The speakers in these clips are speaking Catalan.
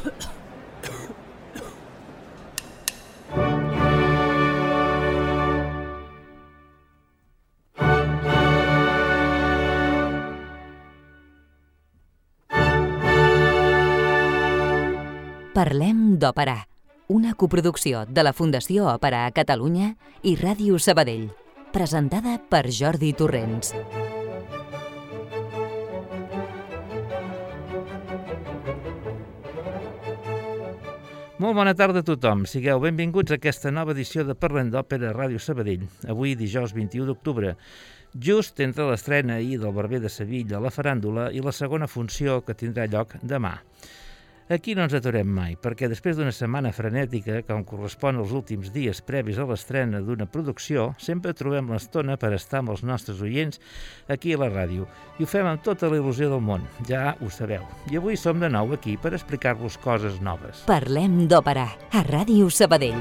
Parlem d'Òpera, una coproducció de la Fundació Òpera a Catalunya i Ràdio Sabadell, presentada per Jordi Torrents. Molt bona tarda a tothom. Sigueu benvinguts a aquesta nova edició de Parlem d'Òpera a Ràdio Sabadell. Avui, dijous 21 d'octubre, just entre l'estrena ahir del Barber de Sevilla, la faràndula i la segona funció que tindrà lloc demà. Aquí no ens aturem mai, perquè després d'una setmana frenètica, com correspon als últims dies previs a l'estrena d'una producció, sempre trobem l'estona per estar amb els nostres oients aquí a la ràdio. I ho fem amb tota la il·lusió del món, ja ho sabeu. I avui som de nou aquí per explicar-vos coses noves. Parlem d'Òpera a Ràdio Sabadell.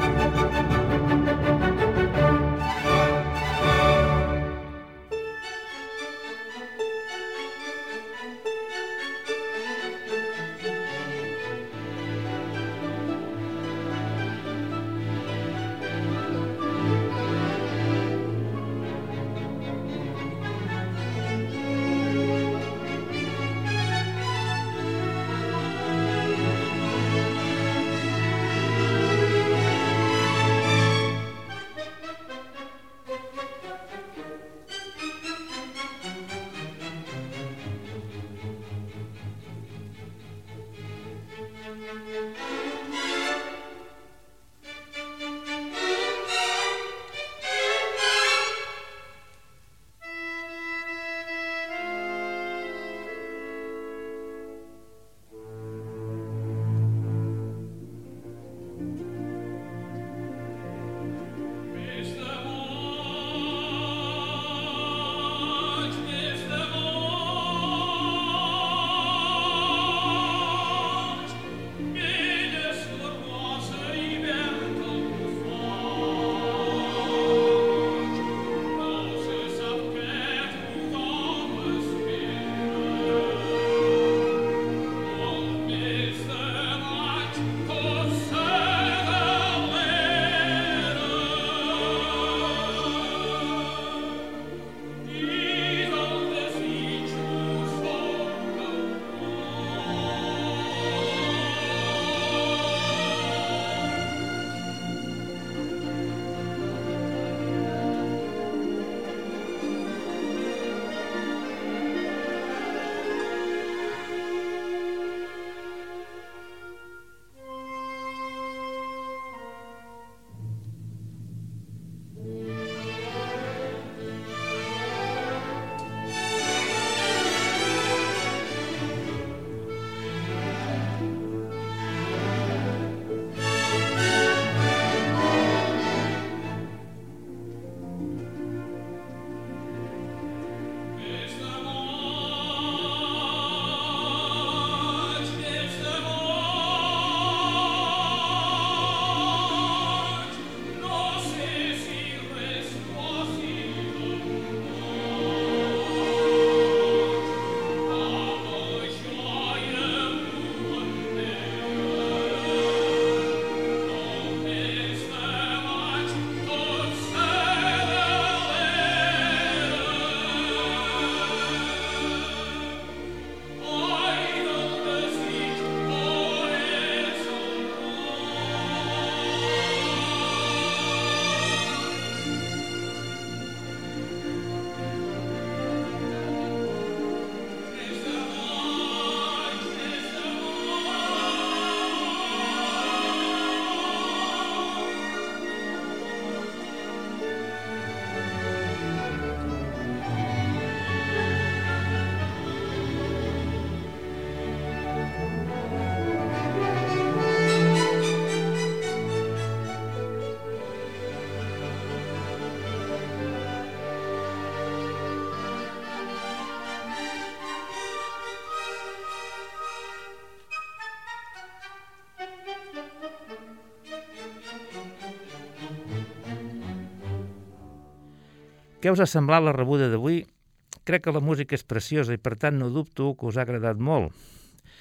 Què us ha semblat la rebuda d'avui? Crec que la música és preciosa i per tant no dubto que us ha agradat molt.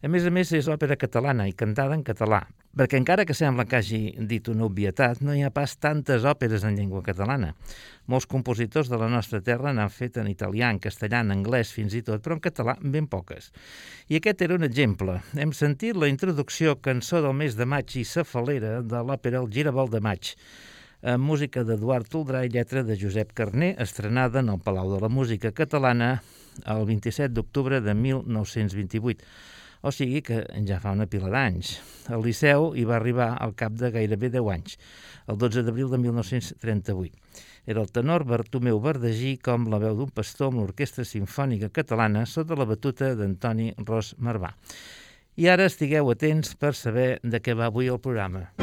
A més, és òpera catalana i cantada en català, perquè encara que sembla que hagi dit una obvietat, no hi ha pas tantes òperes en llengua catalana. Molts compositors de la nostra terra n'han fet en italià, en castellà, en anglès, fins i tot, però en català ben poques. I aquest era un exemple. Hem sentit la introducció Cançó del mes de maig i Safalera de l'òpera El Giravolt de maig, amb música d'Eduard Toldrà i lletra de Josep Carner, estrenada en el Palau de la Música Catalana el 27 d'octubre de 1928. O sigui que ja fa una pila d'anys. El Liceu hi va arribar al cap de gairebé 10 anys, el 12 d'abril de 1938. Era el tenor Bartomeu Verdagí com la veu d'un pastor amb l'Orquestra Simfònica Catalana sota la batuta d'Antoni Ros Marvà. I ara estigueu atents per saber de què va avui el programa.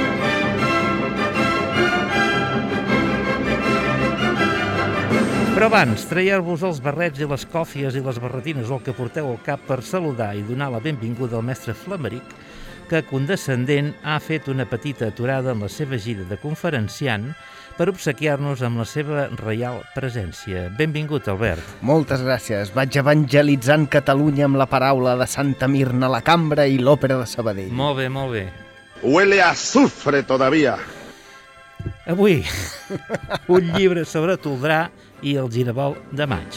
Però abans, traieu-vos els barrets i les còfies i les barretines o el que porteu al cap per saludar i donar la benvinguda al mestre Flameric, que, condescendent, ha fet una petita aturada en la seva gira de conferenciant per obsequiar-nos amb la seva reial presència. Benvingut, Albert. Moltes gràcies. Vaig evangelitzant Catalunya amb la paraula de Santa Mirna, la Cambra i l'Òpera de Sabadell. Molt bé, molt bé. Huele a azufre todavía. Avui, un llibre sobre Toldrà i el Giravolt de maig.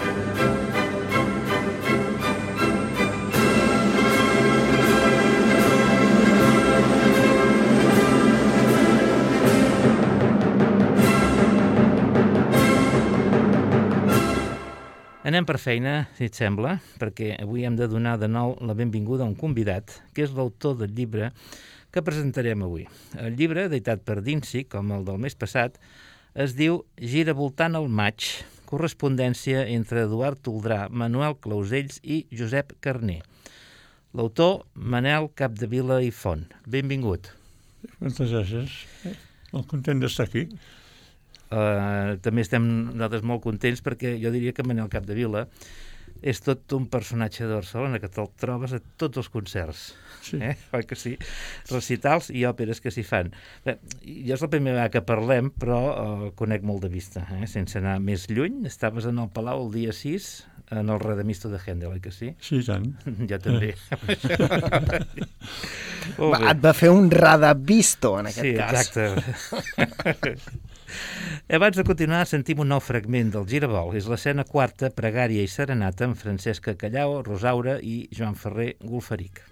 Anem per feina, si et sembla, perquè avui hem de donar de nou la benvinguda a un convidat, que és l'autor del llibre que presentarem avui. El llibre, editat per Dinsi, com el del mes passat, es diu Giravoltant el maig, correspondència entre Eduard Toldrà, Manuel Clausells i Josep Carner. L'autor, Manel Capdevila i Font. Benvingut. Moltes gràcies. Molt content d'estar aquí. També estem nosaltres molt contents perquè jo diria que Manel Capdevila és tot un personatge de Barcelona, que te'l trobes a tots els concerts. Sí. Oi que sí? Recitals i òperes que s'hi fan. Bé, jo és la primera vegada que parlem, però el conec molt de vista. Sense anar més lluny, estaves en el Palau el dia 6, en el Redemisto de Händel, oi que sí? Sí, tant. Jo també. Et va fer un Radavisto, en aquest cas. Sí, exacte. Abans de continuar, sentim un nou fragment del Giravolt. És l'escena quarta, Pregària i Serenata, amb Francesca Callao, Rosaura i Joan Ferrer Golferic.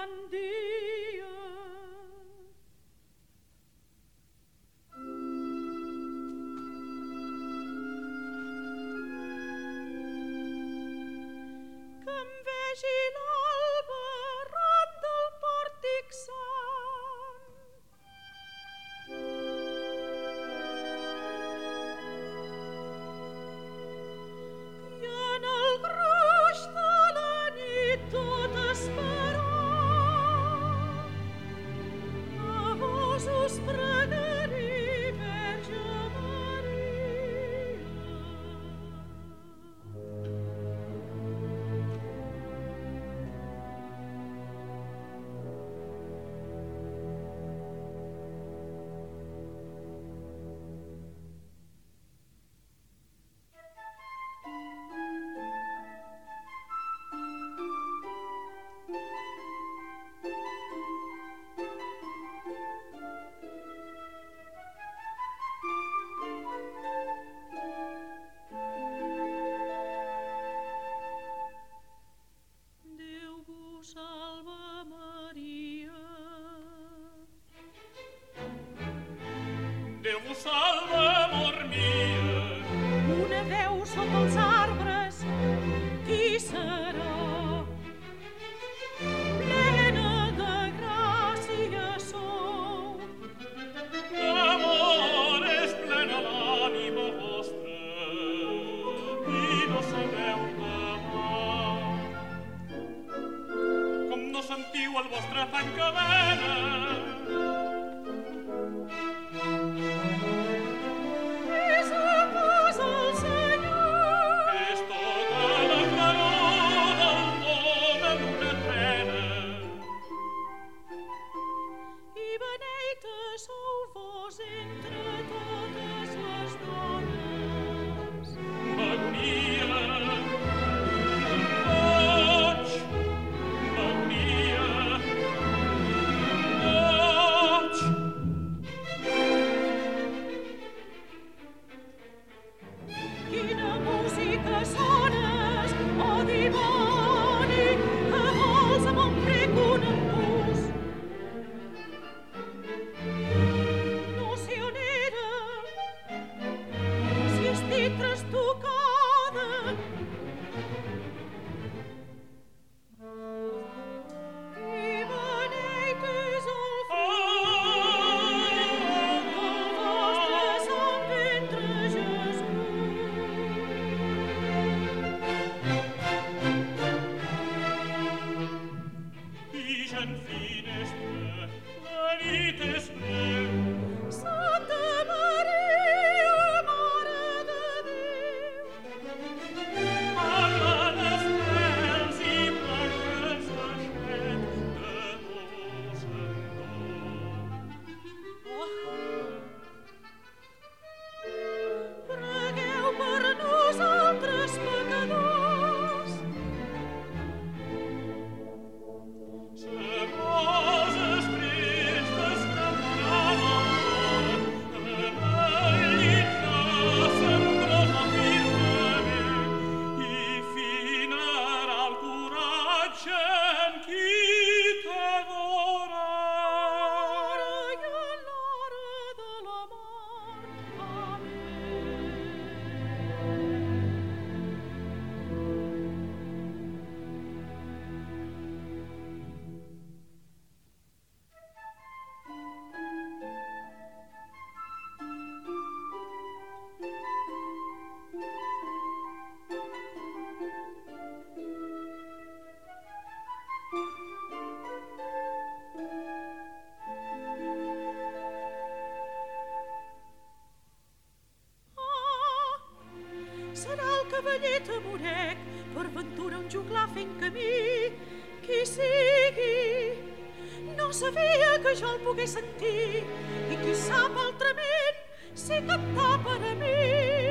cavaller tamorec, per ventura un juglar fent camí, qui sigui, no sabia que jo el pogués sentir, i qui sap altrament si cantà per a mi.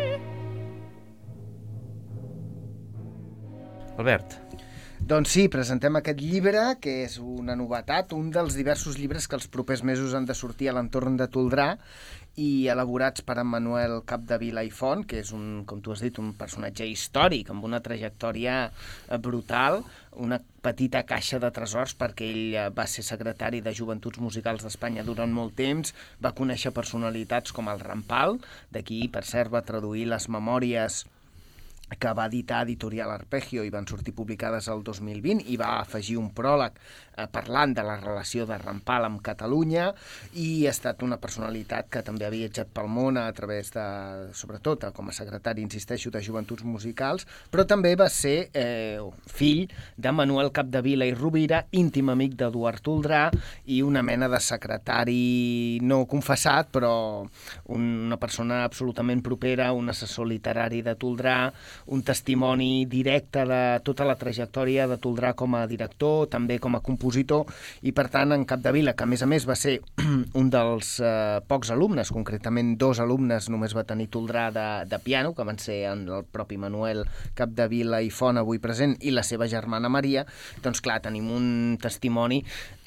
Albert. Doncs sí, presentem aquest llibre, que és una novetat, un dels diversos llibres que els propers mesos han de sortir a l'entorn de Toldrà, i elaborats per en Manuel Capdevila i Font, que és, com tu has dit, un personatge històric amb una trajectòria brutal, una petita caixa de tresors, perquè ell va ser secretari de Joventuts Musicals d'Espanya durant molt temps, va conèixer personalitats com el Rampal, d'aquí, per cert, va traduir les memòries que va editar Editorial Arpeggio i van sortir publicades el 2020, i va afegir un pròleg parlant de la relació de Rampal amb Catalunya, i ha estat una personalitat que també ha viatjat pel món a través de, sobretot com a secretari, insisteixo, de Joventuts Musicals, però també va ser fill de Manuel Capdevila i Rovira, íntim amic d'Eduard Toldrà, i una mena de secretari no confessat, però una persona absolutament propera, un assessor literari de Toldrà, un testimoni directe de tota la trajectòria de Toldrà com a director, també com a compositor, i per tant en Capdevila, que a més va ser un dels pocs alumnes, concretament 2 alumnes només va tenir Toldrà de piano, que van ser el propi Manuel Capdevila i Font, avui present, i la seva germana Maria. Doncs clar, tenim un testimoni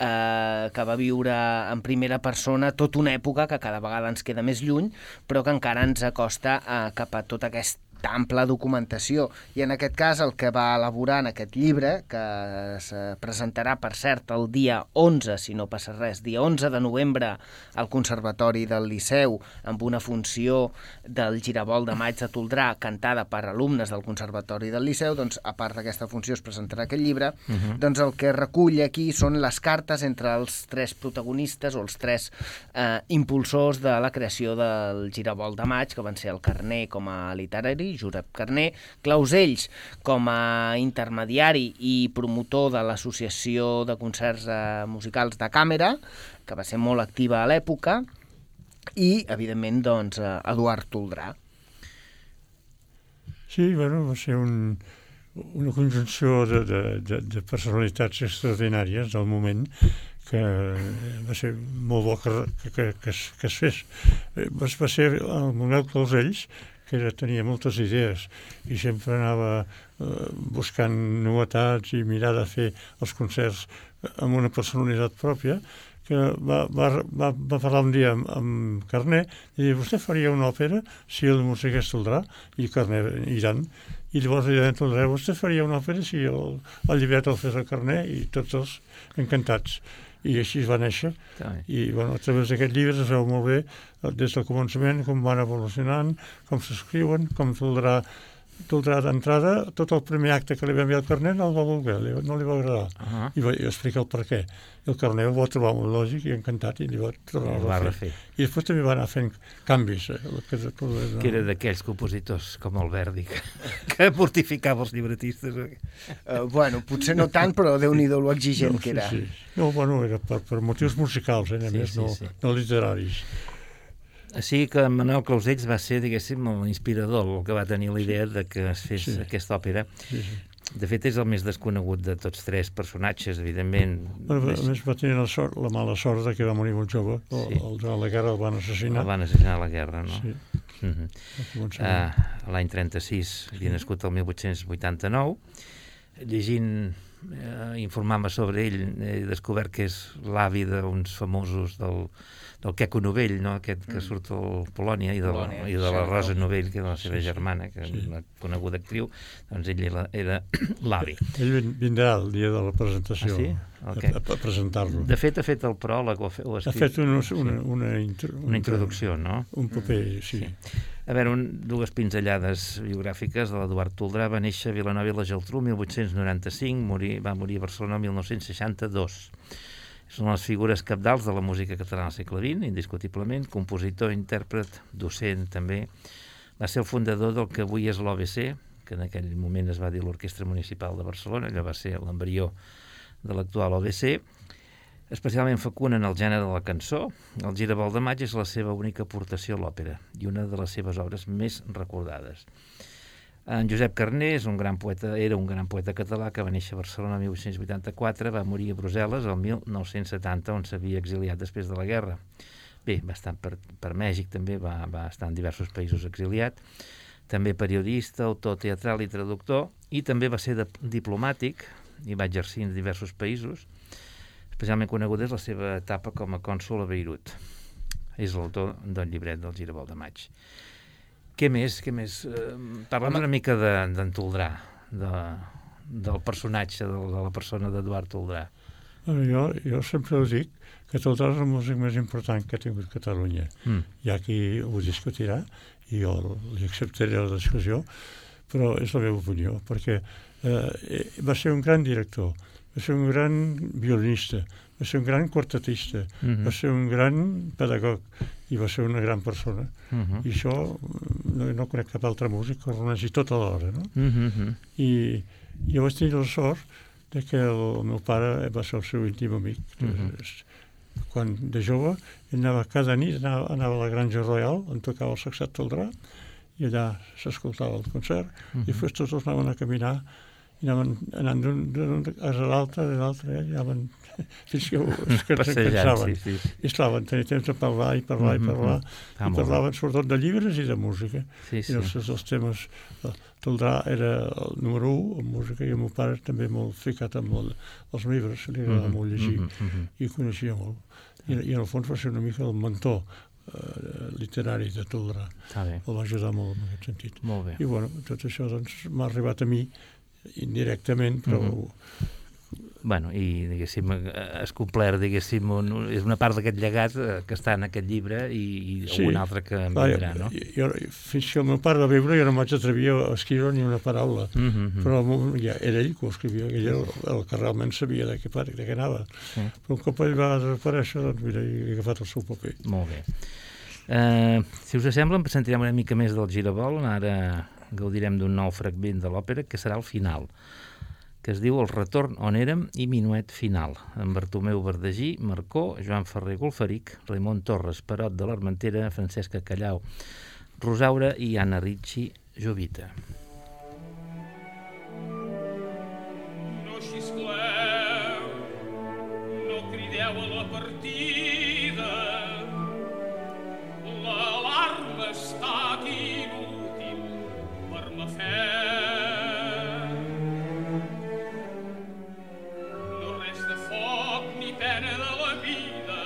que va viure en primera persona tota una època que cada vegada ens queda més lluny, però que encara ens acosta cap a tot aquest ampla documentació, i en aquest cas el que va elaborar en aquest llibre, que es presentarà, per cert, el dia 11, si no passa res, dia 11 de novembre al Conservatori del Liceu, amb una funció del Giravolt de Maig de Toldrà cantada per alumnes del Conservatori del Liceu. Doncs a part d'aquesta funció es presentarà aquest llibre. Doncs el que recull aquí són les cartes entre els 3 protagonistes o els 3 impulsors de la creació del Giravolt de Maig, que van ser el Carner com a literari, Josep Carner, Clausells com a intermediari i promotor de l'Associació de Concerts Musicals de Càmera, que va ser molt activa a l'època, i, evidentment, doncs, Eduard Toldrà. Sí, bueno, va ser una conjunció de personalitats extraordinàries del moment, que va ser molt bo que es fes. Va ser el Manuel Clausells, que tenia moltes idees i sempre anava buscant novetats i mirar de fer els concerts amb una personalitat pròpia, que va parlar un dia amb Carner i dir, vostè faria una òpera si el musiqués Toldrà? I Carner, i tant. I llavors li deien Toldrà, vostè faria una òpera si el llibret el fes el Carner? I tots els encantats. I així va néixer. I bueno, a través d'aquest llibre es veu molt bé des del començament com van evolucionant, com s'escriuen, com Toldrà d'entrada, tot el primer acte que li va enviar el Carner no el va voler, no li va agradar. I va explicar el per què. I el Carner ho va trobar molt lògic i encantat i li va tornar a refer. I després també va anar fent canvis. Que era d'aquells compositors com el Verdi, que mortificava els llibretistes. Bueno, potser no tant, però Déu-n'hi-do lo exigent que era. No, bueno, era per motius musicals, a més, no literaris. Així que Manuel Clausells va ser, diguéssim, l'inspirador, el que va tenir la idea de que es fes aquesta òpera. De fet, és el més desconegut de tots 3 personatges, evidentment. A més, va tenir la mala sort de que va morir molt jove. A la guerra el van assassinar. El van assassinar a la guerra, no? Sí. L'any 36, havia nascut el 1889. Llegint, informant-me sobre ell, he descobert que és l'avi d'uns famosos del Queco Novell, no? Aquest que surt a Polònia, i de la Rosa Novell, que és la seva germana, que és una coneguda actriu. Doncs ell era l'avi. Ell vindrà el dia de la presentació. Ah, sí? A presentar-lo. De fet, ha fet el pròleg o ha fet una introducció, no? Un paper, sí. A veure, 2 pinzellades biogràfiques de l'Eduard Toldrà. Va néixer a Vilanova i la Geltrú, 1895, va morir a Barcelona el 1962. Són les figures cabdals de la música catalana al segle XX, indiscutiblement, compositor, intèrpret, docent també. Va ser el fundador del que avui és l'OBC, que en aquell moment es va dir l'Orquestra Municipal de Barcelona, allò va ser l'embrió de l'actual OBC. Especialment fecund en el gènere de la cançó, el Giravolt de Maig és la seva única aportació a l'òpera i una de les seves obres més recordades. En Josep Carner era un gran poeta català que va néixer a Barcelona el 1884, va morir a Brussel·les el 1970, on s'havia exiliat després de la guerra. Bé, va estar per Mèxic també, va estar en diversos països exiliat. També periodista, autor teatral i traductor, i també va ser diplomàtic i va exercir en diversos països. Especialment coneguda és la seva etapa com a cònsol a Beirut. és l'autor del llibret del Giravolt de Maig. Què més? Parla'm una mica d'en Toldrà, del personatge, de la persona d'Eduard Toldrà. Jo sempre ho dic, que Toldrà és el músic més important que ha tingut Catalunya. Hi ha qui ho discutirà, i jo li acceptaré la discussió, però és la meva opinió, perquè va ser un gran director, va ser un gran violinista, va ser un gran quartetista, va ser un gran pedagog i va ser una gran persona. I això no conec cap altre músic que renegi tot alhora, no? I jo vaig tenir la sort de que el meu pare va ser el seu íntim amic. Quan de jove ell anava cada nit, anava a la Granja Royal, on tocava el Saxat Toldrà, i allà s'escoltava el concert, i després tots els anaven a caminar, i anaven anant d'un a l'altre, de l'altre, i anaven fins que s'encansaven. I estaven, tenien temps de parlar i parlaven sobretot de llibres i de música. I els temes... Toldrà era el número 1 en música i el meu pare també molt ficat amb els llibres, li agradava molt llegir i coneixia molt. I en el fons va ser una mica el mentor literari de Toldrà. El va ajudar molt en aquest sentit. I bueno, tot això doncs m'ha arribat a mi indirectament, però... Bueno, i diguéssim, has complert, diguéssim, és una part d'aquest llegat que està en aquest llibre i alguna altra que em vindrà, no? Fins que el meu pare va viure jo no m'haig atrevir a escriure ni una paraula, però ja era ell que ho escrivia, que ell era el que realment sabia de què anava. Però un cop ell va desaparèixer, doncs mira, he agafat el seu paper. Molt bé. Si us sembla, em presentarem una mica més del Giravolt. Ara gaudirem d'un nou fragment de l'òpera, que serà el final, que es diu El retorn on érem i Minuet final, amb Bartomeu Verdagí, Marcó, Joan Ferrer Golferic, Raimon Torres, Perot de l'Armentera, Francesca Callau, Rosaura i Anna Ricci Jovita. No xiscleu, no crideu a la partida, l'alarma ha estat inútil per ma fe. Pena de la vida,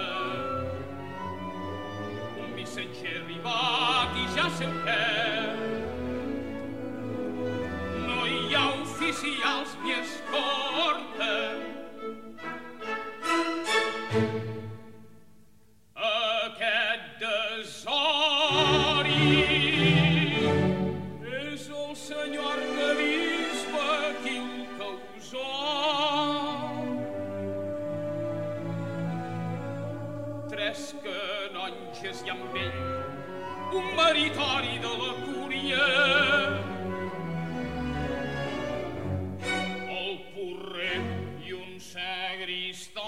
un missatger arribat i ja se'n perd. No hi ha oficials ni escorta. Aquest desori és el senyor arquebisbe qui el causó. Tres canonges i amb ell un meritori de la cúria, el porrer i un sagristà.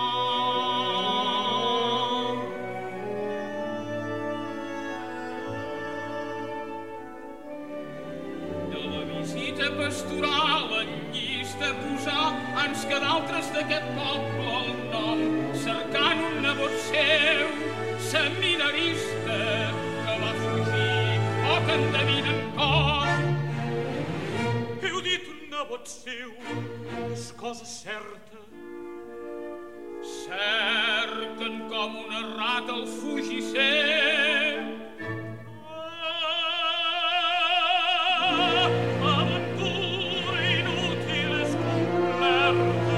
De la visita pastoral en llista posar ans que d'altres d'aquest poble el nom, cercant un nebot seu, seminarista, que va fugir o que endevinen com. Heu dit un nebot seu, és cosa certa. Cerquen com una rata el fugisser. Aventura inútil és complerta.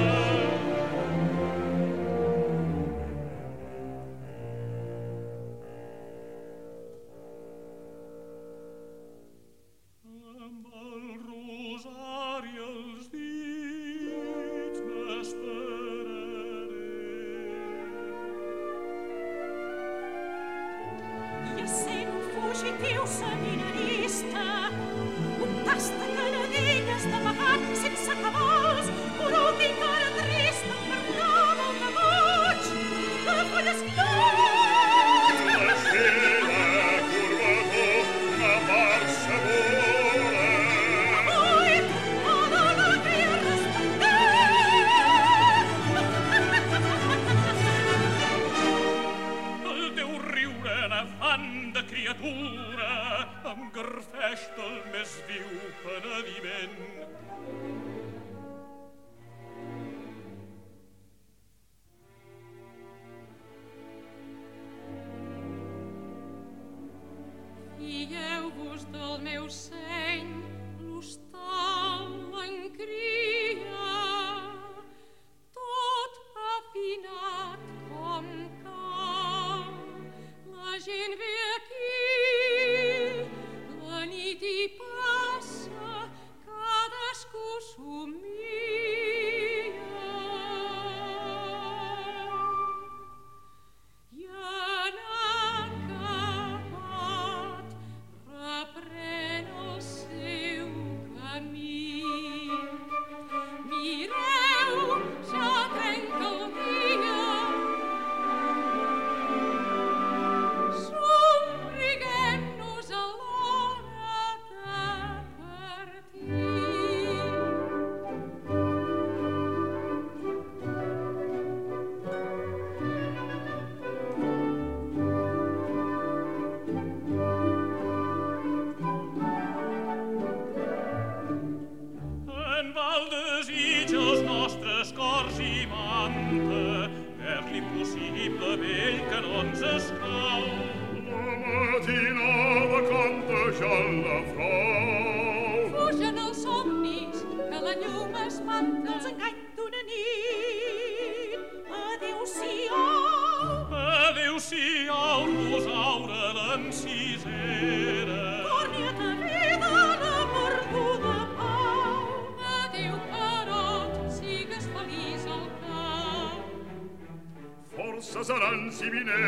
canta per l'impossible vell que no ens escau. La matinada canta ja la frau. Fugen els somnis que la llum espanta. Els engany d'una nit. Adéu-siau. Adéu-siau, Rosaura l'encisera. Torni-te vida la perduda pau. Adéu, Perot, sigues feliç al cau. Força seran si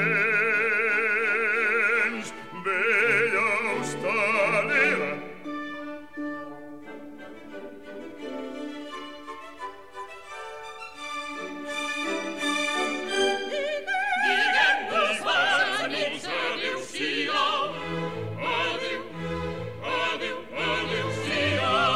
vinents, vella hostalera. Diguem-nos les amics, adéu-siau. Adéu, adéu, adéu-siau.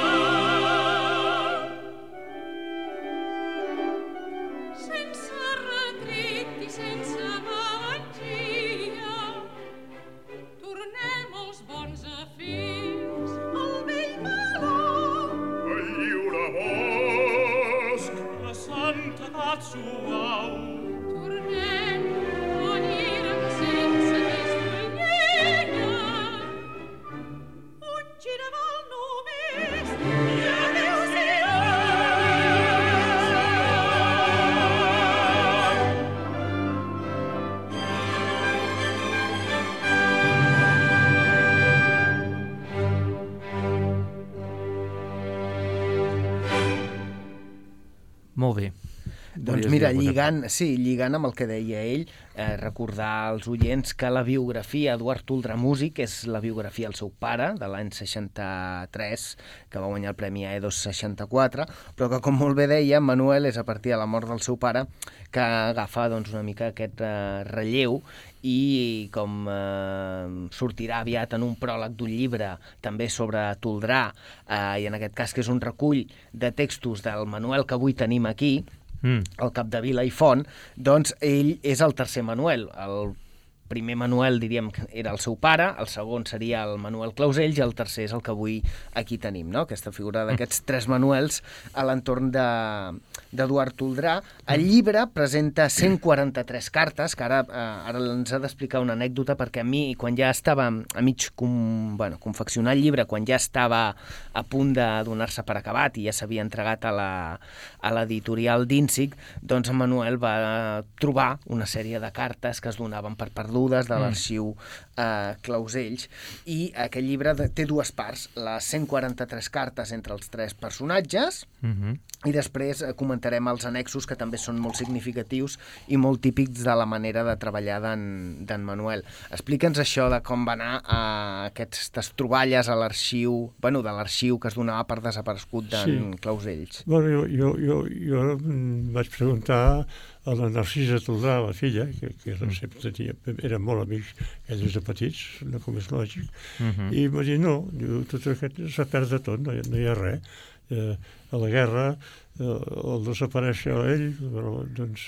Sense retret i sense valentia, tornem els bons afers al vell meló. Al lliure bosc, La santedat suau. Tornem, on érem sense més llenya. Un giraval només i adéu-siau. Molt bé. Doncs Volies mira, dir alguna lligant amb el que deia ell, recordar als oients que la biografia Eduard Toldrà Músic és la biografia del seu pare, de l'any 63, que va guanyar el Premi Aedos 64, però que, com molt bé deia, Manuel és a partir de la mort del seu pare que agafa doncs, una mica aquest relleu i com sortirà aviat en un pròleg d'un llibre també sobre Toldrà, i en aquest cas que és un recull de textos del Manuel que avui tenim aquí, el Capdevila i Font, doncs ell és el tercer Manuel. El primer Manuel, diríem, que era el seu pare, el segon seria el Manuel Clausells i el tercer és el que avui aquí tenim, no? Aquesta figura d'aquests tres Manuels a l'entorn d'Eduard Toldrà. El llibre presenta 143 cartes, que ara ens ha d'explicar una anècdota, perquè a mi, quan ja estava a mig confeccionar el llibre, quan ja estava a punt de donar-se per acabat i ja s'havia entregat a l'editorial d'Ínsig, doncs en Manuel va trobar una sèrie de cartes que es donaven per perdudes de l'arxiu Clausells, i aquest llibre té dues parts, les 143 cartes entre els tres personatges, i després comentarem els annexos, que també són molt significatius i molt típics de la manera de treballar d'en Manuel. Explica'ns això de com va anar aquestes troballes a l'arxiu, de l'arxiu que es donava per desaparegut d'en Clausells. Bueno, jo vaig preguntar a la Narcisa Toldrà, la filla, que eren molt amics, ells de petits, com és lògic, i em va dir, no, tot aquest s'ha perd de tot, no hi ha res. A la guerra, al desaparèixer ell, doncs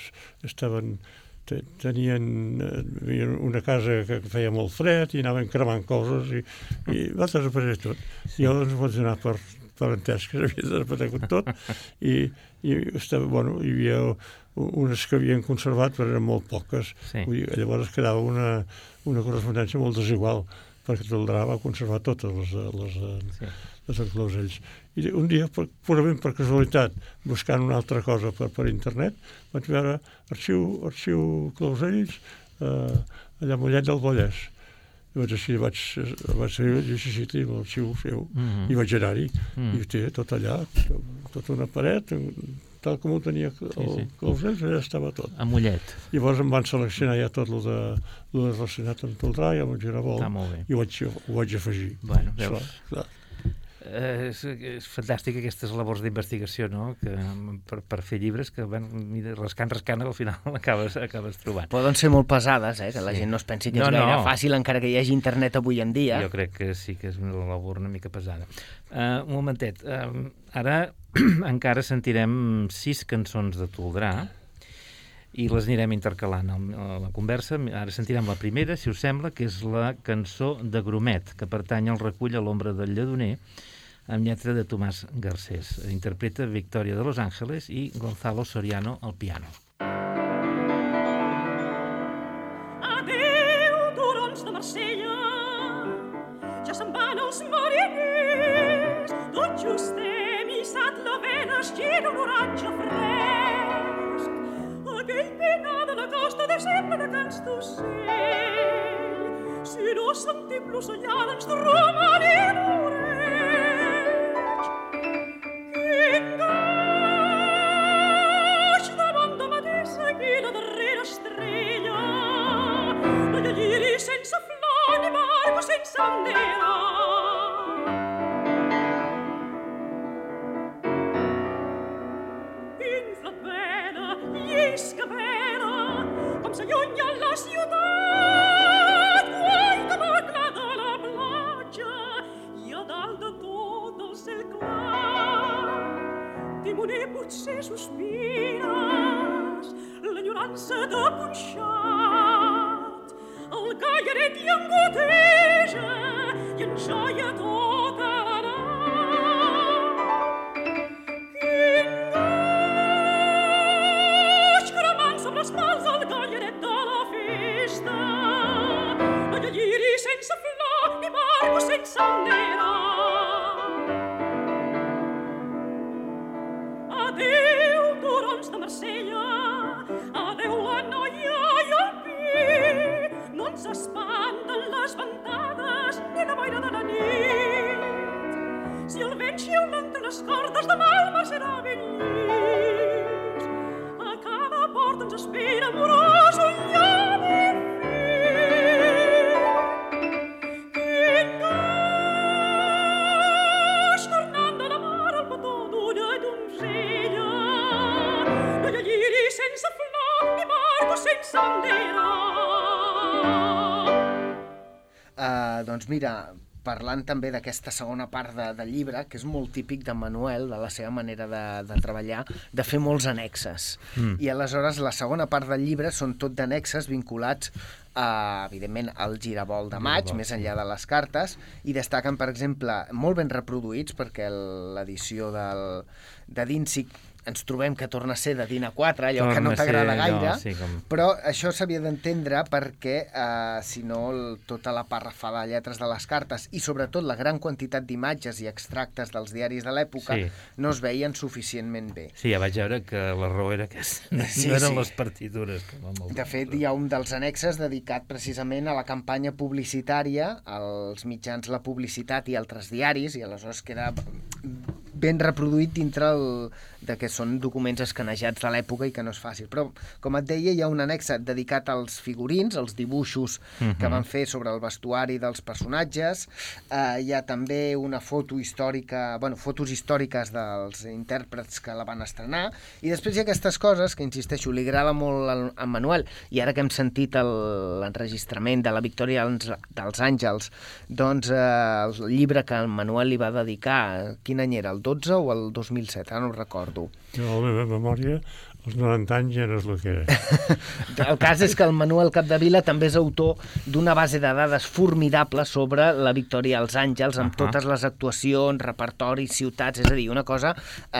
tenien una casa que feia molt fred i anaven cremant coses i va desaparèixer tot. Jo doncs vaig anar per entès que s'havia desaparegut tot i hi havia unes que havien conservat, però eren molt poques. Llavors quedava una correspondència molt desigual, perquè Toldrà va conservar totes les Clausells. I un dia, purament per casualitat, buscant una altra cosa per internet, vaig veure arxiu Clausells allà a Mollet del Vallès. I vaig llegir l'arxiu seu i vaig anar-hi. I té tot allà, tota una paret, tal com ho tenia el Clausells, allà estava tot. A Mollet. Llavors em van seleccionar ja tot el de relacionat amb Toldrà i amb el Giravolt, i ho vaig afegir. Bueno, veus? És fantàstic aquestes labors d'investigació, no? Per fer llibres que van rascant, al final acabes trobant. Poden ser molt pesades, que la gent no es pensi que és gaire fàcil, encara que hi hagi internet avui en dia. Jo crec que sí que és una labor una mica pesada. Un momentet, ara encara sentirem 6 cançons de Toldrà i les anirem intercalant a la conversa. Ara sentirem la primera, si us sembla, que és la cançó de Gromet, que pertany al recull A l'ombra del lledoner, amb lletra de Tomàs Garcés. Interpreta Victòria de Los Ángeles i Gonzalo Soriano al piano. Adéu, turons de Marsella, ja se'n van els mariners, tot just he missat la vena, es gira un oratge fresc, aquell pinar de la costa de sempre de cants d'ocell, si no sentim l'ocellar ens romanir l'oreig. Quin gaix davant de mateixa i la darrera estrella, no hi ha lliri sense flor ni barco sense bandera. Infla't vela, llisca vela, com s'allunya la ciutat, guaita macla de la platja i a dalt de tot el cel clar. Timoner, potser sospires l'enyorança de punxat, el gallaret i engoteja i enjoia tota la nau. Quin gaix cremant sobre els pals el gallaret de la festa, no hi ha lliri sense flor ni barco sense bandera. Adéu, turons de Marsella, adéu, la noia i el pi, no ens espanten les ventades ni la boira de la nit. Si el vent xiula entre les cordes, demà el mar serà ben llis. A cada porta ens espera amorós un llave fi. Quin gaix tornant de la mar al petó d'una donzella, no hi ha lliri sense flor ni barco sense bandera. Doncs mira, parlant també d'aquesta segona part del llibre, que és molt típic de Manuel, de la seva manera de treballar, de fer molts annexes. I aleshores la segona part del llibre són tot d'annexes vinculats evidentment al Giravolt de maig, més enllà de les cartes, i destaquen, per exemple, molt ben reproduïts, perquè l'edició de Dínsic ens trobem que torna a ser de DIN A4, allò que no t'agrada gaire, però això s'havia d'entendre perquè, si no, tota la parrafada de lletres de les cartes i sobretot la gran quantitat d'imatges i extractes dels diaris de l'època no es veien suficientment bé. Sí, ja vaig veure que la raó era que no eren les partitures. De fet, hi ha un dels annexes dedicat precisament a la campanya publicitària, als mitjans La Publicitat i altres diaris, i aleshores queda ben reproduït dintre de que són documents escanejats de l'època i que no és fàcil. Però, com et deia, hi ha un annex dedicat als figurins, als dibuixos que van fer sobre el vestuari dels personatges. Hi ha també una foto històrica, fotos històriques dels intèrprets que la van estrenar, i després hi ha aquestes coses que, insisteixo, li agrada molt a Manuel, i ara que hem sentit l'enregistrament de la Victòria dels Àngels, doncs el llibre que el Manuel li va dedicar, quin any era, el 12 o el 2007? Ara no ho recordo. Jo, a la meva memòria, als 90 anys ja no és el que era. El cas és que el Manuel Capdevila també és autor d'una base de dades formidable sobre la Victòria dels Àngels, amb totes les actuacions, repertoris, ciutats, és a dir, una cosa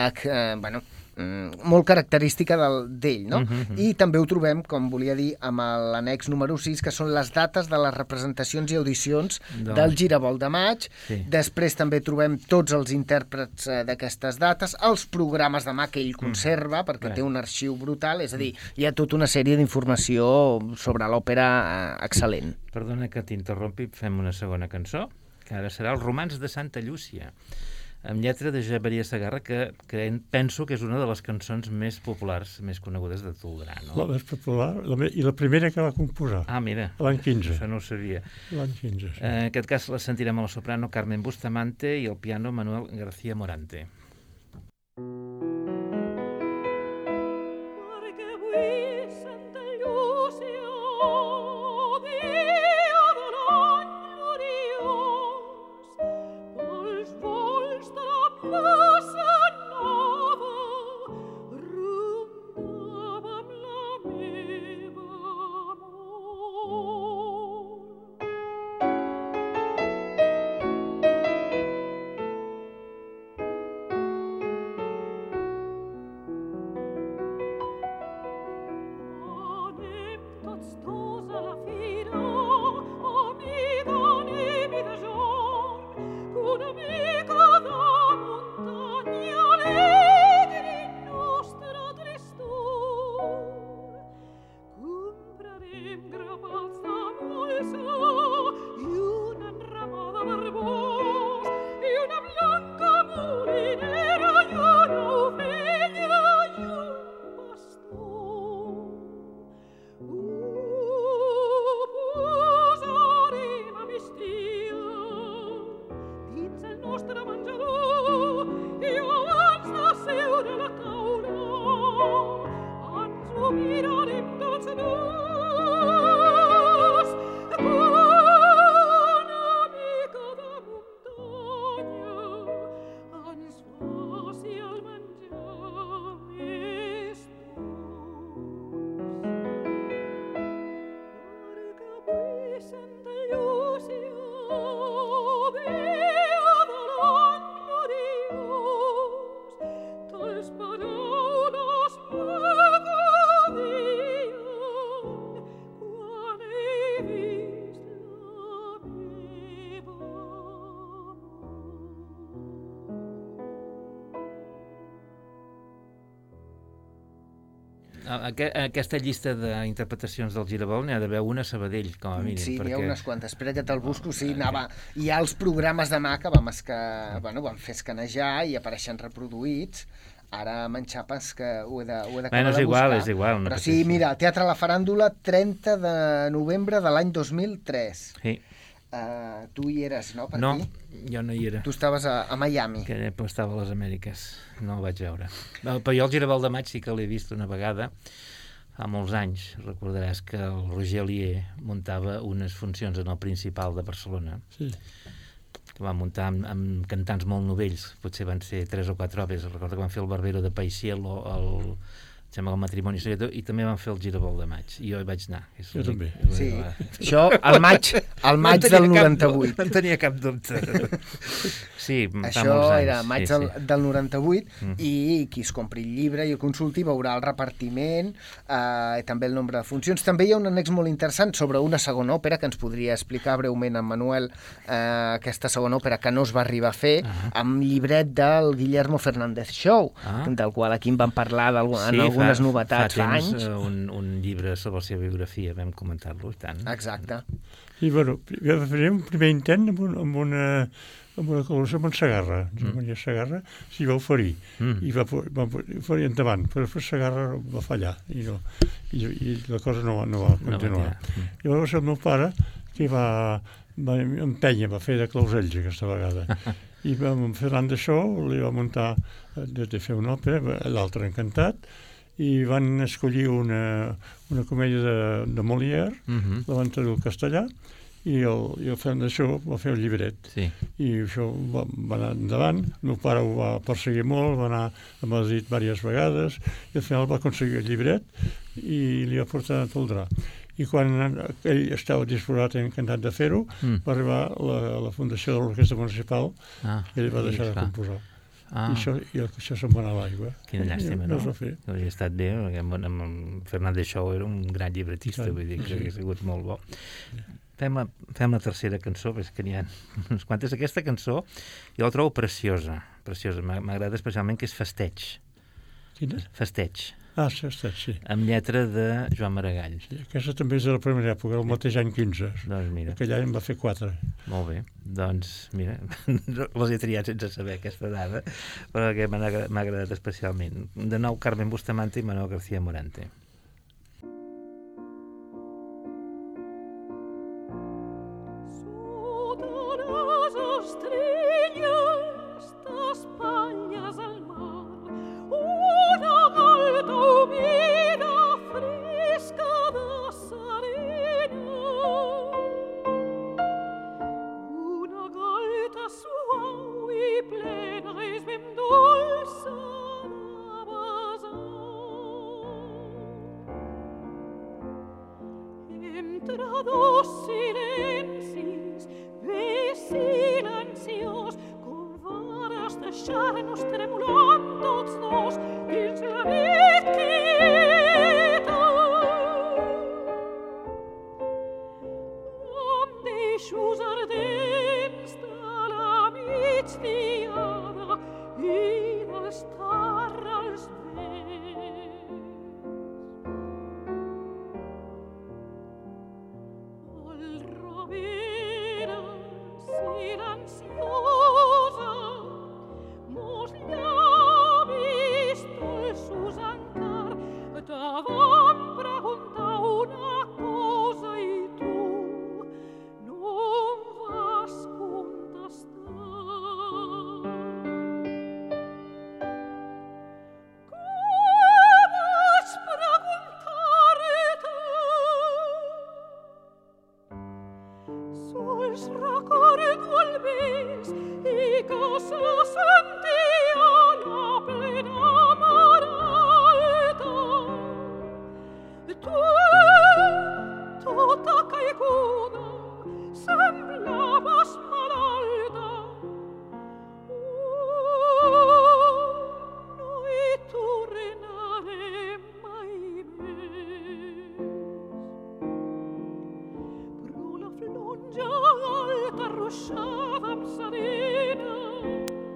molt característica d'ell, no? I també ho trobem, com volia dir, amb l'annex número 6, que són les dates de les representacions i audicions del Giravolt de maig. Després també trobem tots els intèrprets d'aquestes dates, els programes de mà que ell conserva, perquè té un arxiu brutal, és a dir, hi ha tota una sèrie d'informació sobre l'òpera excel·lent. Perdona que t'interrompi, fem una segona cançó, que ara serà el Romanç de Santa Llúcia, amb lletra de Josep Maria Segarra, que penso que és una de les cançons més populars, més conegudes de Toldrà, no? La més popular, i la primera que va composar. Ah, mira. L'any 15. Això no ho sabia. L'any 15, sí. En aquest cas la sentirem a la soprano Carmen Bustamante i al piano Manuel García Morante. Perquè avui Santa Llúcia, dia de l'any gloriós, pels volts de la plaça nova rondava amb la meva amor. Aquesta llista d'interpretacions del Giravolt n'hi ha d'haver una a Sabadell, com a mínim. Sí, perquè... n'hi ha unes quantes. Espera que te'l busco. Sí, anava... Hi ha els programes demà que vam fer escanejar i apareixen reproduïts. Ara m'enxapes que ho he d'acabar de buscar. És igual. Però sí, mira, Teatre La Faràndula, 30 de novembre de l'any 2003. Sí. Tu hi eres, no, per aquí? No, jo no hi era. Tu estaves a Miami. Que estava a les Amèriques, no ho vaig veure. Però jo el Giravolt de maig sí que l'he vist una vegada, fa molts anys. Recordaràs que el Roger Alier muntava unes funcions en el Principal de Barcelona, que va muntar amb cantants molt novells, potser van ser 3 o 4 obres. Recordo que van fer el Barbero de Paixielo, el matrimoni secreto, i també van fer el Giravolt de maig, i jo hi vaig anar. Jo també. Sí, això al maig del 98. No en tenia cap dubte. Sí, fa això molts anys. Era maig del 98, i qui es compri el llibre i el consulti veurà el repartiment, també el nombre de funcions. També hi ha un annex molt interessant sobre una segona òpera, que ens podria explicar breument en Manuel, aquesta segona òpera que no es va arribar a fer, amb llibret del Guillermo Fernández Show, del qual aquí en vam parlar en algunes novetats fa anys. Un llibre sobre la seva biografia, vam comentar-lo, i tant. Exacte. I, bueno, vam fer un primer intent amb una col·laboració amb en Segarra. Maria Segarra s'hi va oferir. I va oferir endavant, però després Segarra va fallar i la cosa no va continuar. Llavors el meu pare, que va empènyer, va fer de Clausells aquesta vegada. I amb Fernández Show li va muntar de fer una òpera, l'altre Encantat, i van escollir una comèdia de Molière, la van traduir al castellà, i el Fernández Show va fer el llibret. I això va anar endavant. El meu pare ho va perseguir molt, va anar a Madrid diverses vegades, i al final va aconseguir el llibret i li va portar a Toldrà. I quan ell estava disposat i encantat de fer-ho, va arribar la fundació de l'Orquestra Municipal, i ell va deixar de composar. I això se'n va anar a l'aigua. Quina llàstima, no? Hauria estat bé, perquè amb Fernández Show era un gran llibretista, vull dir que hauria sigut molt bo. Fem la tercera cançó, perquè que n'hi ha unes quantes. Aquesta cançó jo la trobo preciosa. M'agrada especialment, que és Festeig. Quina? Festeig. Festeig, sí. Amb lletra de Joan Maragall. Sí, aquesta també és de la primera època, el mateix any 15. Doncs mira. Aquell any en va fer 4. Molt bé. Doncs, mira, les he triat sense saber aquesta dada, però que m'ha agradat especialment. De nou, Carmen Bustamante i Manuel García Morante.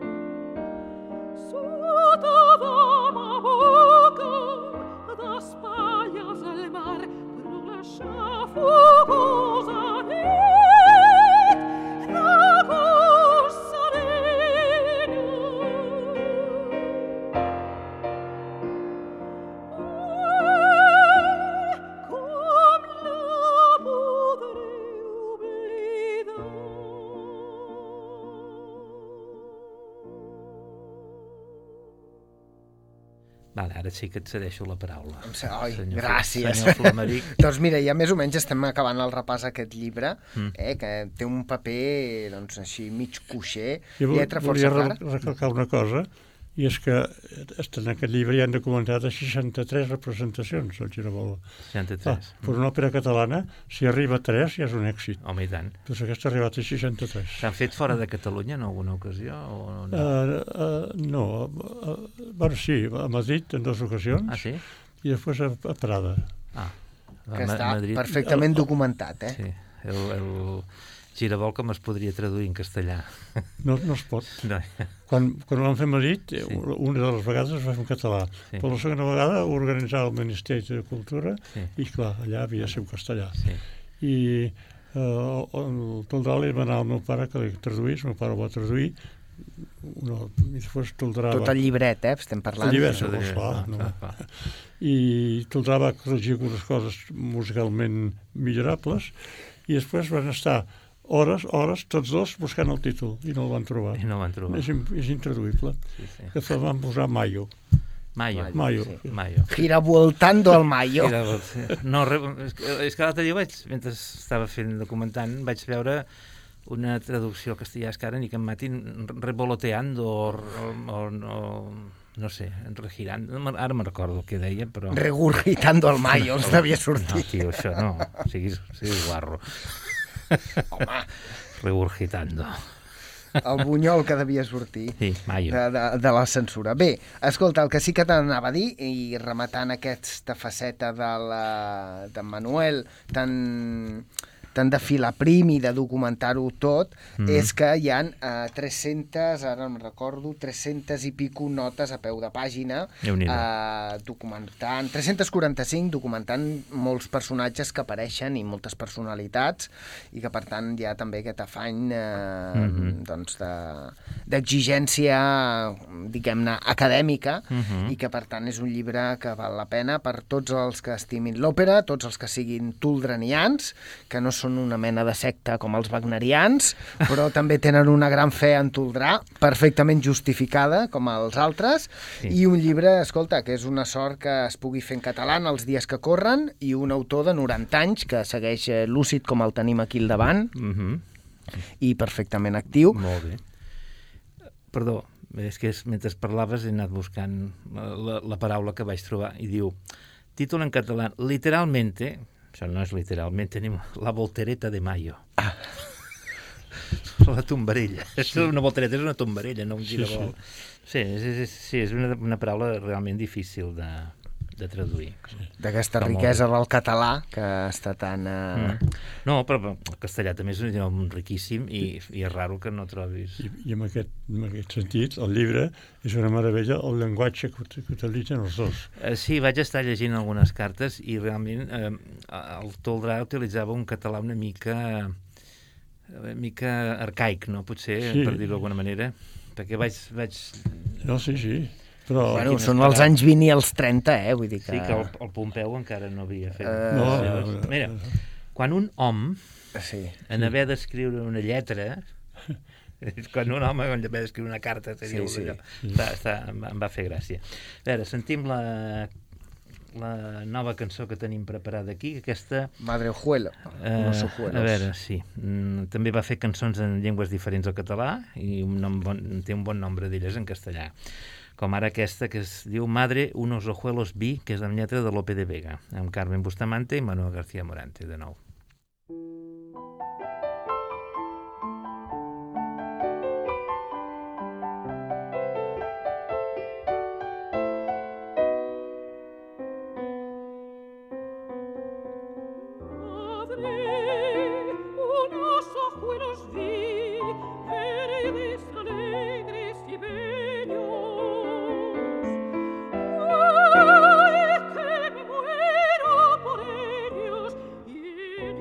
Sota de ma boca, ara sí que et cedeixo la paraula. Ai, gràcies. Senyor Flamaric. Doncs mira, ja més o menys estem acabant el repàs aquest llibre, que té un paper, doncs, així mig coixer, lletra força clara. Volia recalcar una cosa, i és que en aquest llibre hi han documentat 63 representacions al Giravola. 63. Per una òpera catalana, si arriba a 3 ja és un èxit. Home, i tant. Doncs aquesta ha arribat a 63. S'han fet fora de Catalunya en alguna ocasió? O no? No. Bueno, sí, a Madrid en 2 ocasions. Ah, sí? I després a Prada. Que està perfectament documentat, Sí, el Giravol com es podria traduir en castellà? No es pot. No. Quan ho vam fer a Madrid, una de les vegades es va fer en català, però la segona vegada ho organitzava el Ministeri de Cultura i, clar, allà havia de ser en castellà. I el Toldrà li va anar al meu pare que li traduís, el meu pare ho va traduir, i després Toldrà... Tot el llibret, estem parlant. El llibret, clar. I Toldrà va corregir algunes coses musicalment millorables, i després van estar hores, tots dos buscant el títol i no el van trobar. És intraduïble. Que se van posar Mayo. Mayo. Giravoltando el Mayo. No, és que l'altre dia mentre estava documentant, vaig veure una traducció al castellà, és que ara ni que em matin, revoloteando o no sé, regirando, ara me'n recordo el que deia, però... Regurgitando el Mayo, els devia sortir. No, tio, això no, siguis guarro. Home. Regurgitando. El bunyol que devia sortir de la censura. Bé, escolta, el que sí que t'anava a dir, i rematant aquesta faceta de Manuel tant de filar prim i de documentar-ho tot, és que hi ha 300, ara no recordo, 300 i pico notes a peu de pàgina, documentant, 345 documentant molts personatges que apareixen i moltes personalitats, i que per tant hi ha també aquest afany d'exigència, diguem-ne, acadèmica, i que per tant és un llibre que val la pena per tots els que estimin l'òpera, tots els que siguin toldranians, que no són una mena de secta com els wagnerians, però també tenen una gran fe en Toldrà, perfectament justificada, com els altres, i un llibre, escolta, que és una sort que es pugui fer en català en els dies que corren, i un autor de 90 anys que segueix lúcid com el tenim aquí al davant, i perfectament actiu. Molt bé. Perdó, és que mentre parlaves he anat buscant la paraula que vaig trobar, i diu, títol en català, literalmente... Això no és literalment, tenim la voltereta de Mayo. La tombarella. Una voltereta és una tombarella, no un giravol. Sí, és una paraula realment difícil de traduir. D'aquesta riquesa del català que està tan... No, però el castellà també és un idioma riquíssim i és raro que no trobis... I en aquest sentit, el llibre és una meravella el llenguatge que utilitzen els dos. Sí, vaig estar llegint algunes cartes i realment el Toldrà utilitzava un català una mica arcaic, no? Potser, per dir-ho d'alguna manera, perquè vaig... No, sí. Però... Bueno, són els anys 20 i els 30, vull dir que... Sí, que el Pompeu encara no havia fet... Mira, quan un hom en haver d'escriure una lletra, quan un home en haver d'escriure una carta, em va fer gràcia. A veure, sentim la nova cançó que tenim preparada aquí, aquesta... Madrejuelo, los ojuelos. A veure, sí. També va fer cançons en llengües diferents al català i té un bon nombre d'elles en castellà. Com ara aquesta que es diu Madre, unos ojuelos vi, que és la lletra de Lope de Vega, amb Carmen Bustamante i Manuel García Morante, de nou. Ay, que me muero por ellos y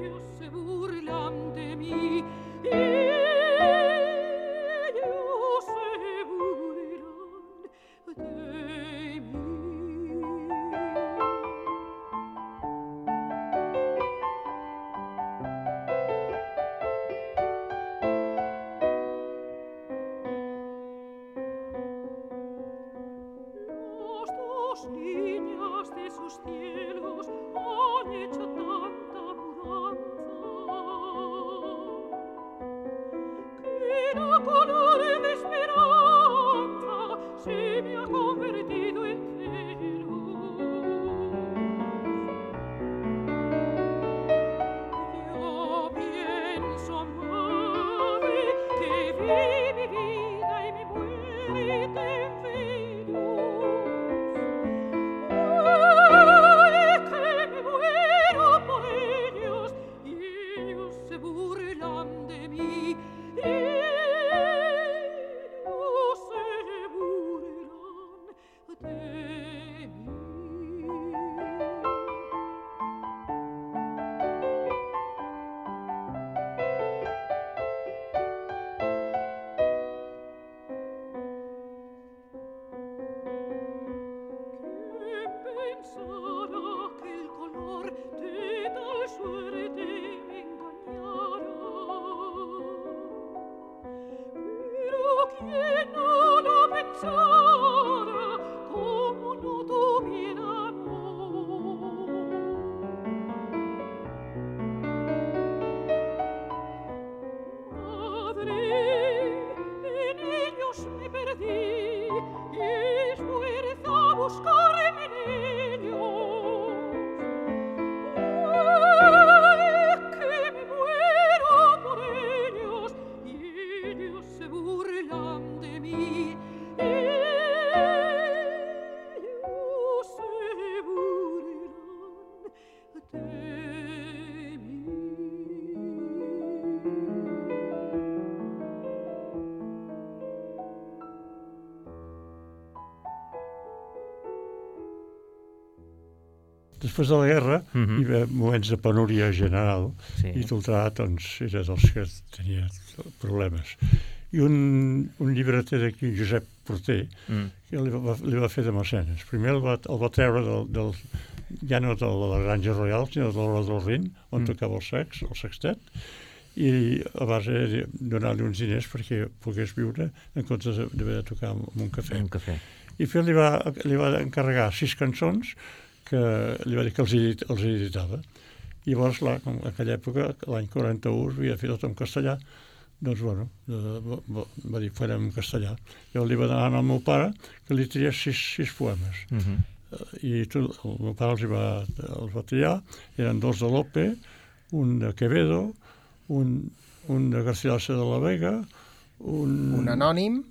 després de la guerra hi havia moments de penúria general i Toltrà doncs, era dels que tenia problemes. I un llibreter d'aquí, Josep Porter, que li va fer de mecenes. Primer el va treure ja no de la Granja Royal, sinó de l'Hora del Rin, on tocava el sextet, i a base de donar-li uns diners perquè pogués viure en comptes d'haver de tocar en un cafè. I Phil li va encarregar 6 cançons que li va dir que els editava. I llavors, clar, en aquella època, l'any 41, havia fet tot en castellà, doncs, bueno, va dir, farem en castellà. Jo li va demanar al meu pare que li triés 6 poemes. I el meu pare els va triar, eren 2 de Lope, un de Quevedo, un de García de la Vega, un anònim,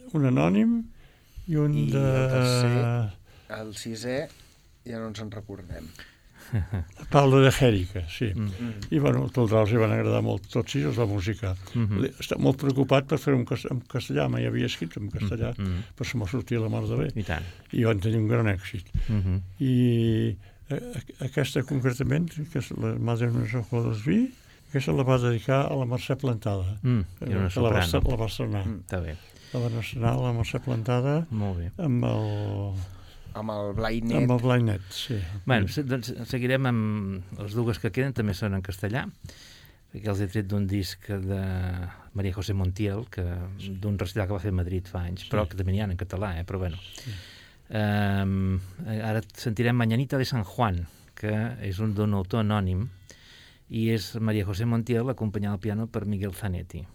i un de... el tercer, el 6è, ja no ens en recordem. Pablo de Jérica, sí. I, bueno, Toltrà els van agradar molt tots 6, els va musicar. Està molt preocupat per fer-ho en castellà, mai havia escrit en castellà, però se m'ha sortit la mar de bé. I van tenir un gran èxit. I aquesta, concretament, que és la Madre de los Ojos Vi, aquesta la va dedicar a la Mercè Plantada. Era una soprano. La va estrenar. Està bé. La van estrenar a la Mercè Plantada amb el Blainet. Amb el Blainet, sí. Bé, doncs seguirem amb les dues que queden, també són en castellà, perquè els he tret d'un disc de María José Montiel, d'un recital que va fer a Madrid fa anys, però que també n'hi ha en català, però bueno. Ara sentirem Mañanita de San Juan, que és d'un autor anònim, i és María José Montiel acompanyada al piano per Miguel Zanetti.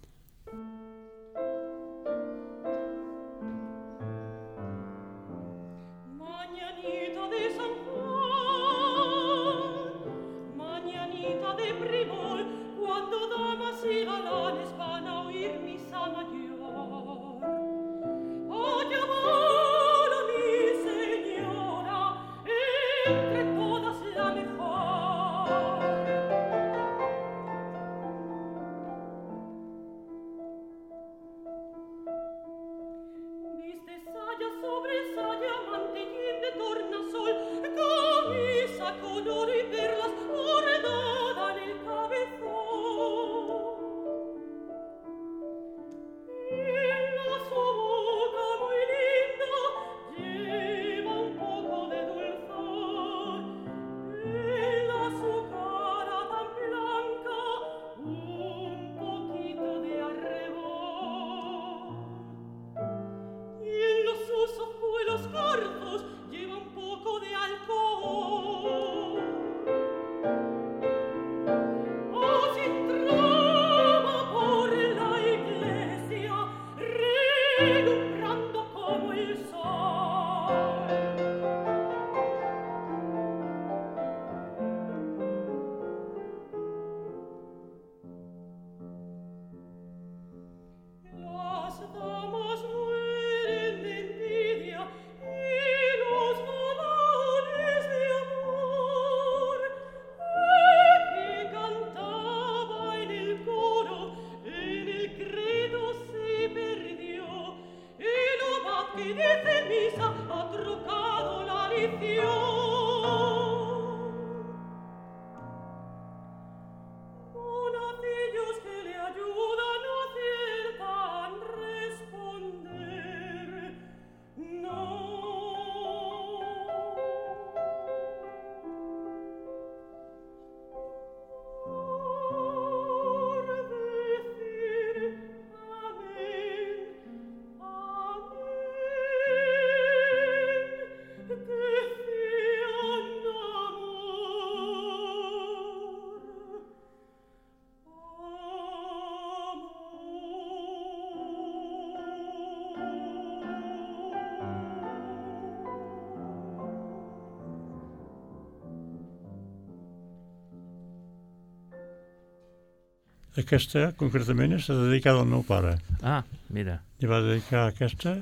Aquesta, concretament, està dedicada al meu pare. Ah, mira. Li va dedicar aquesta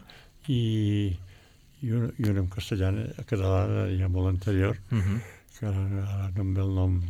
i una en castellà, català, ja molt anterior, que ara no em ve el nom.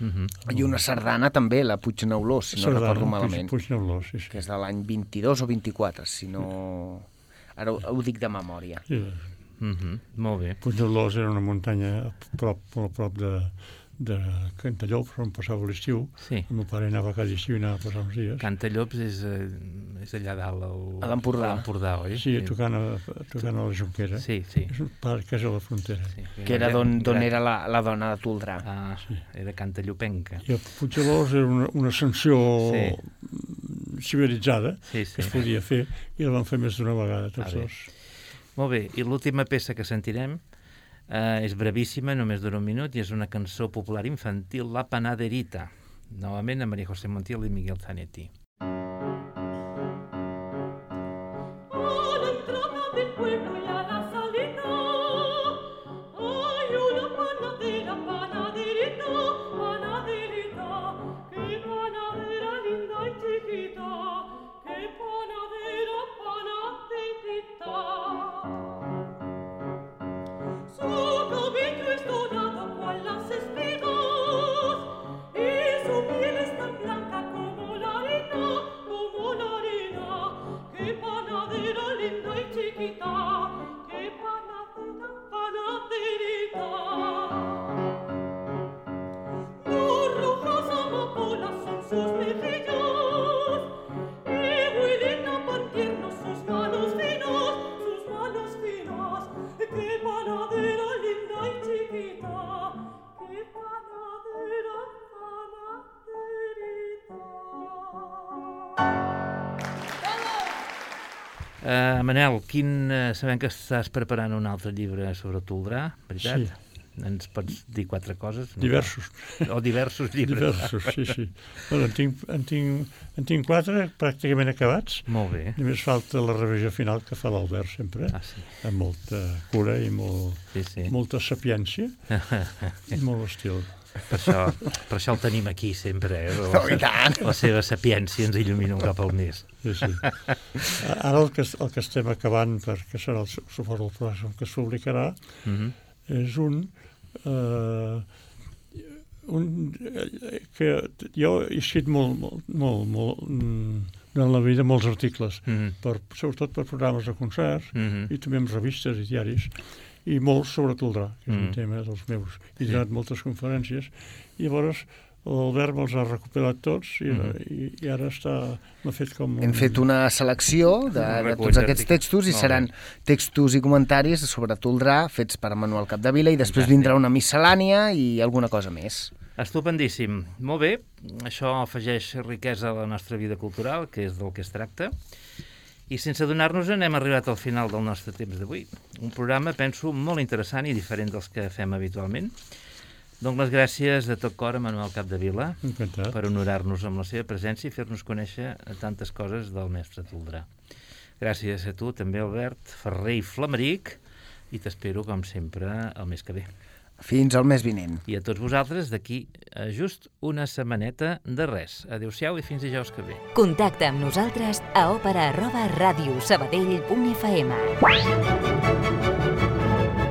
I una sardana també, la Puigneulós, si no recordo malament. Puigneulós, sí. Que és de l'any 22 o 24, si no... Ara ho dic de memòria. Sí. Molt bé. Puig del Los era una muntanya molt a prop de Cantallops, on passava l'estiu. Sí. El meu pare anava cada estiu i anava a passar uns dies. Cantallops és allà dalt, a l'Empordà. A l'Empordà, oi? Sí, tocant a la Jonquera. Sí. És un parc que és a la frontera. Sí, Que era d'on era la dona de Toldrà. Ah, sí. Era Cantallopenca. I el Puig del Los era una ascensió civilitzada que es podia fer i la van fer més d'una vegada, tots dos. Molt bé, i l'última peça que sentirem és brevíssima, només dura un minut, i és una cançó popular infantil, La Panaderita, novament a María José Montiel i Miguel Zanetti. Manel, sabem que estàs preparant un altre llibre sobre Toldrà, veritat? Sí. Ens pots dir 4 coses? Diversos. O diversos llibres. Diversos, sí. Bueno, en tinc 4 pràcticament acabats. Molt bé. Només falta la revisió final que fa l'Albert sempre, amb molta cura i molta sapiència i molt estil. Per això el tenim aquí sempre, I tant! La seva sapiència ens il·lumina un cop al mes. Sí. Ara el que estem acabant, perquè serà el suport del pròxim que es publicarà, és un que jo he escrit molt durant la vida molts articles, sobretot per programes de concerts i també en revistes i diaris, i molts sobre Toldrà, que és un tema dels meus. He donat moltes conferències i llavors l'Albert me'ls ha recuperat tots i ara m'ha fet com... Hem fet una selecció de tots aquests textos i seran textos i comentaris sobre Toldrà fets per Manuel Capdevila i després vindrà una miscel·lània i alguna cosa més. Estupendíssim. Molt bé. Això afegeix riquesa a la nostra vida cultural, que és del que es tracta. I sense adonar-nos-en hem arribat al final del nostre temps d'avui. Un programa, penso, molt interessant i diferent dels que fem habitualment. Dono les gràcies de tot cor a Manuel Capdevila per honorar-nos amb la seva presència i fer-nos conèixer tantes coses del mestre Toldrà. Gràcies a tu també, Albert Ferrer i Flamaric, i t'espero, com sempre, el mes que ve. Fins al mes vinent. I a tots vosaltres d'aquí a just una setmaneta de res. Adéu-siau i fins dijous que ve. Contacta amb nosaltres a opera@radiosabadell.fm.